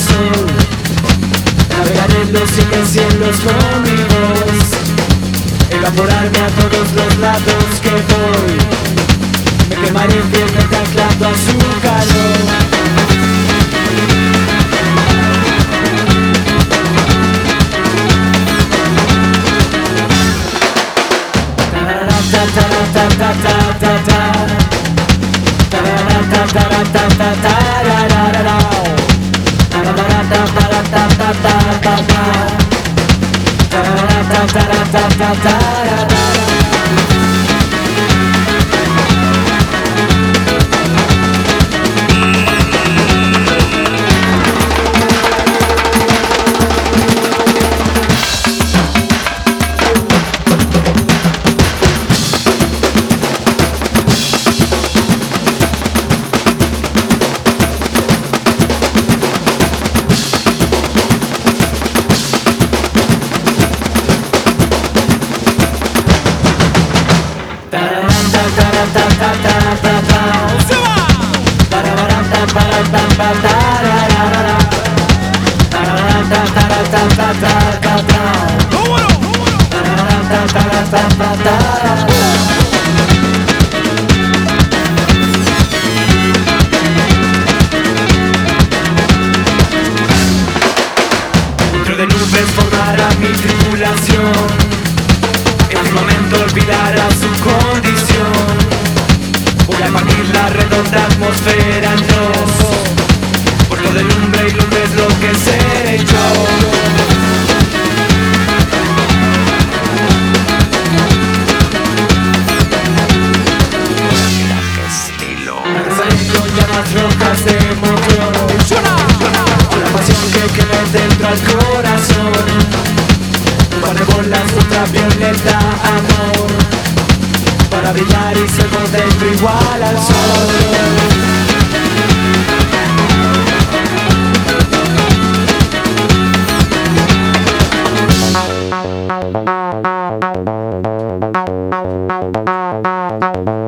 sol. Navegaré en los siete cielos con mi voz, evaporarme a todos los lados que voy. Me quemaré fielmente anclado a su calor. Dentro de nubes formará mi tripulación. En un momento olvidará su condición. Voy a partir la redonda atmósfera en dos. Por lo de lumbre y lumbre es lo que seré yo. Con llamas rojas de motor, con la pasión que quema dentro al corazón. Un par de bolas ultravioleta, amor, para brillar y ser por dentro igual al sol. Thank you.